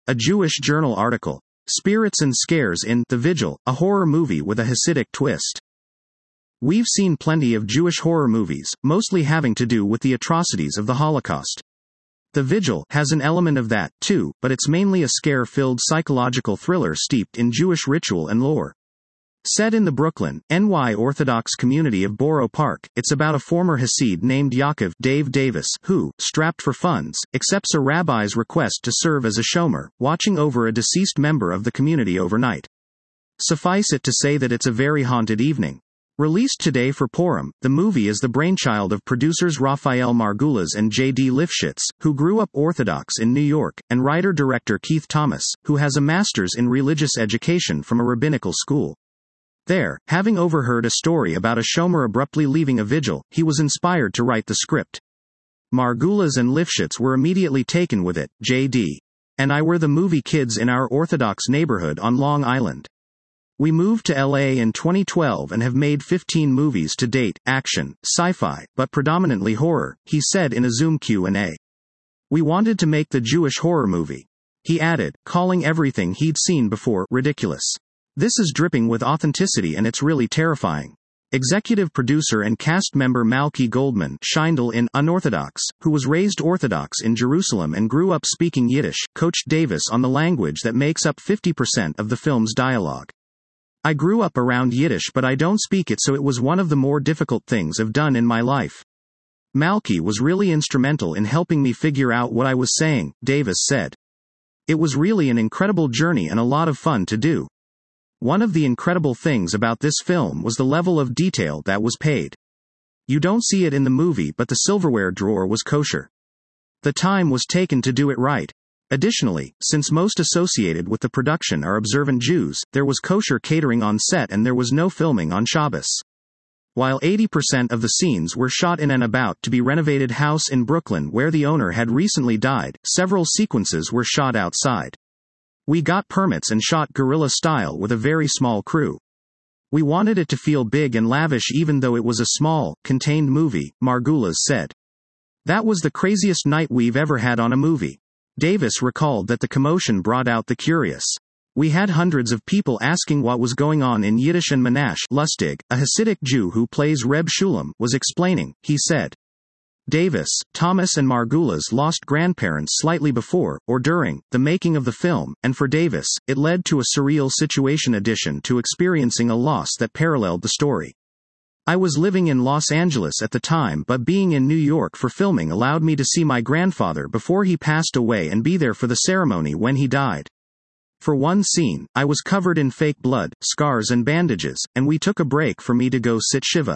a Jewish journal article. Spirits and Scares in The Vigil, a horror movie with a Hasidic twist. We've seen plenty of Jewish horror movies, mostly having to do with the atrocities of the Holocaust. The Vigil has an element of that, too, but it's mainly a scare-filled psychological thriller steeped in Jewish ritual and lore. Set in the Brooklyn, NY Orthodox community of Borough Park, it's about a former Hasid named Yaakov Dave Davis who, strapped for funds, accepts a rabbi's request to serve as a shomer, watching over a deceased member of the community overnight. Suffice it to say that it's a very haunted evening. Released today for Purim, the movie is the brainchild of producers Raphael Margulies and J.D. Lifshitz, who grew up Orthodox in New York, and writer-director Keith Thomas, who has a master's in religious education from a rabbinical school. There, having overheard a story about a shomer abruptly leaving a vigil, he was inspired to write the script. Margulies and Lifshitz were immediately taken with it. J.D. and I were the movie kids in our Orthodox neighborhood on Long Island. We moved to LA in 2012 and have made 15 movies to date, action, sci-fi, but predominantly horror, he said in a Zoom Q&A. We wanted to make the Jewish horror movie. He added, calling everything he'd seen before ridiculous. This is dripping with authenticity and it's really terrifying. Executive producer and cast member Malky Goldman Scheindel in Unorthodox, who was raised Orthodox in Jerusalem and grew up speaking Yiddish, coached Davis on the language that makes up 50% of the film's dialogue. I grew up around Yiddish but I don't speak it, so it was one of the more difficult things I've done in my life. Malky was really instrumental in helping me figure out what I was saying, Davis said. It was really an incredible journey and a lot of fun to do. One of the incredible things about this film was the level of detail that was paid. You don't see it in the movie, but the silverware drawer was kosher. The time was taken to do it right. Additionally, since most associated with the production are observant Jews, there was kosher catering on set and there was no filming on Shabbos. While 80% of the scenes were shot in an about-to-be renovated house in Brooklyn where the owner had recently died, several sequences were shot outside. We got permits and shot guerrilla style with a very small crew. We wanted it to feel big and lavish even though it was a small, contained movie, Margulies said. That was the craziest night we've ever had on a movie. Davis recalled that the commotion brought out the curious. We had hundreds of people asking what was going on in Yiddish, and Menashe Lustig, a Hasidic Jew who plays Reb Shulam, was explaining. He said, Davis, Thomas and Margulies lost grandparents slightly before, or during, the making of the film, and for Davis, it led to a surreal situation addition to experiencing a loss that paralleled the story. I was living in Los Angeles at the time, but being in New York for filming allowed me to see my grandfather before he passed away and be there for the ceremony when he died. For one scene, I was covered in fake blood, scars and bandages, and we took a break for me to go sit Shiva.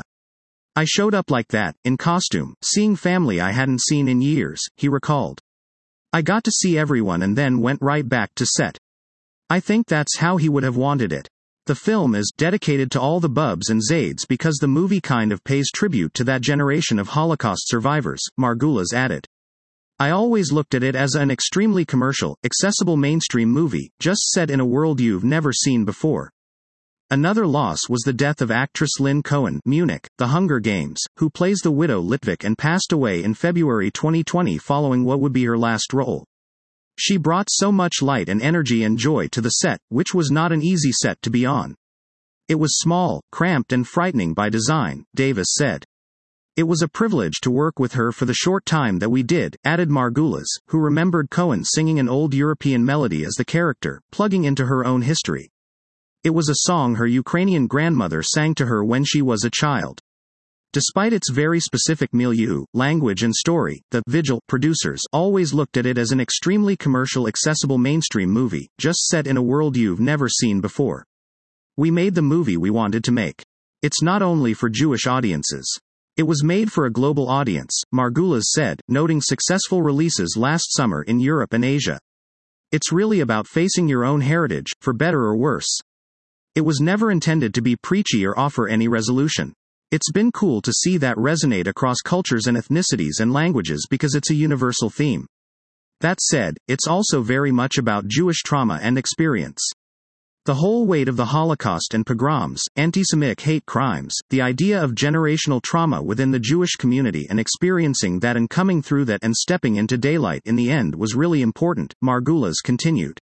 I showed up like that, in costume, seeing family I hadn't seen in years, he recalled. I got to see everyone and then went right back to set. I think that's how he would have wanted it. The film is dedicated to all the Bubs and Zaids because the movie kind of pays tribute to that generation of Holocaust survivors, Margulies added. I always looked at it as an extremely commercial, accessible mainstream movie, just set in a world you've never seen before. Another loss was the death of actress Lynn Cohen, Munich, The Hunger Games, who plays the widow Litvik and passed away in February 2020 following what would be her last role. She brought so much light and energy and joy to the set, which was not an easy set to be on. It was small, cramped and frightening by design, Davis said. It was a privilege to work with her for the short time that we did, added Margulies, who remembered Cohen singing an old European melody as the character, plugging into her own history. It was a song her Ukrainian grandmother sang to her when she was a child. Despite its very specific milieu, language and story, the Vigil producers always looked at it as an extremely commercial, accessible mainstream movie, just set in a world you've never seen before. We made the movie we wanted to make. It's not only for Jewish audiences. It was made for a global audience, Margulies said, noting successful releases last summer in Europe and Asia. It's really about facing your own heritage, for better or worse. It was never intended to be preachy or offer any resolution. It's been cool to see that resonate across cultures and ethnicities and languages because it's a universal theme. That said, it's also very much about Jewish trauma and experience. The whole weight of the Holocaust and pogroms, anti-Semitic hate crimes, the idea of generational trauma within the Jewish community and experiencing that and coming through that and stepping into daylight in the end was really important, Margulies continued.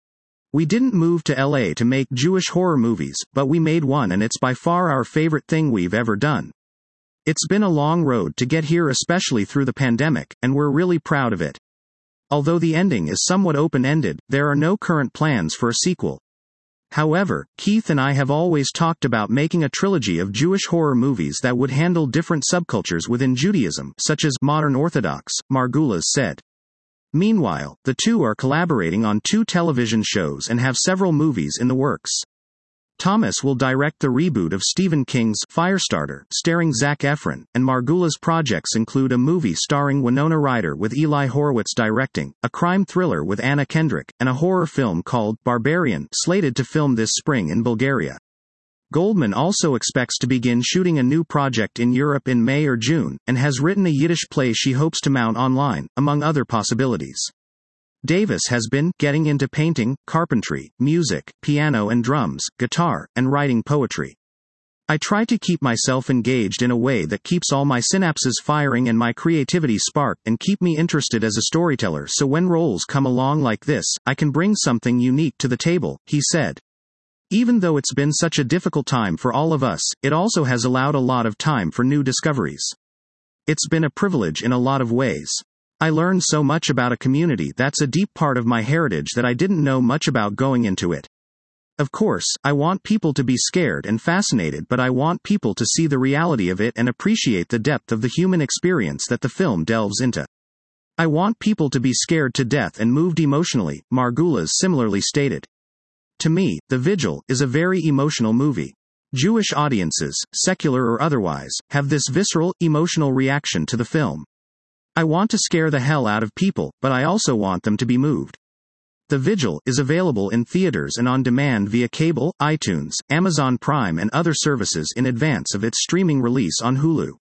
We didn't move to LA to make Jewish horror movies, but we made one and it's by far our favorite thing we've ever done. It's been a long road to get here, especially through the pandemic, and we're really proud of it. Although the ending is somewhat open-ended, there are no current plans for a sequel. However, Keith and I have always talked about making a trilogy of Jewish horror movies that would handle different subcultures within Judaism, such as modern Orthodox, Margulies said. Meanwhile, the two are collaborating on 2 television shows and have several movies in the works. Thomas will direct the reboot of Stephen King's Firestarter, starring Zac Efron, and Margulies' projects include a movie starring Winona Ryder with Eli Horowitz directing, a crime thriller with Anna Kendrick, and a horror film called Barbarian, slated to film this spring in Bulgaria. Goldman also expects to begin shooting a new project in Europe in May or June, and has written a Yiddish play she hopes to mount online, among other possibilities. Davis has been getting into painting, carpentry, music, piano and drums, guitar, and writing poetry. I try to keep myself engaged in a way that keeps all my synapses firing and my creativity sparked and keep me interested as a storyteller, so when roles come along like this, I can bring something unique to the table, he said. Even though it's been such a difficult time for all of us, it also has allowed a lot of time for new discoveries. It's been a privilege in a lot of ways. I learned so much about a community that's a deep part of my heritage that I didn't know much about going into it. Of course, I want people to be scared and fascinated, but I want people to see the reality of it and appreciate the depth of the human experience that the film delves into. I want people to be scared to death and moved emotionally, Margulies similarly stated. To me, The Vigil is a very emotional movie. Jewish audiences, secular or otherwise, have this visceral, emotional reaction to the film. I want to scare the hell out of people, but I also want them to be moved. The Vigil is available in theaters and on demand via cable, iTunes, Amazon Prime and other services in advance of its streaming release on Hulu.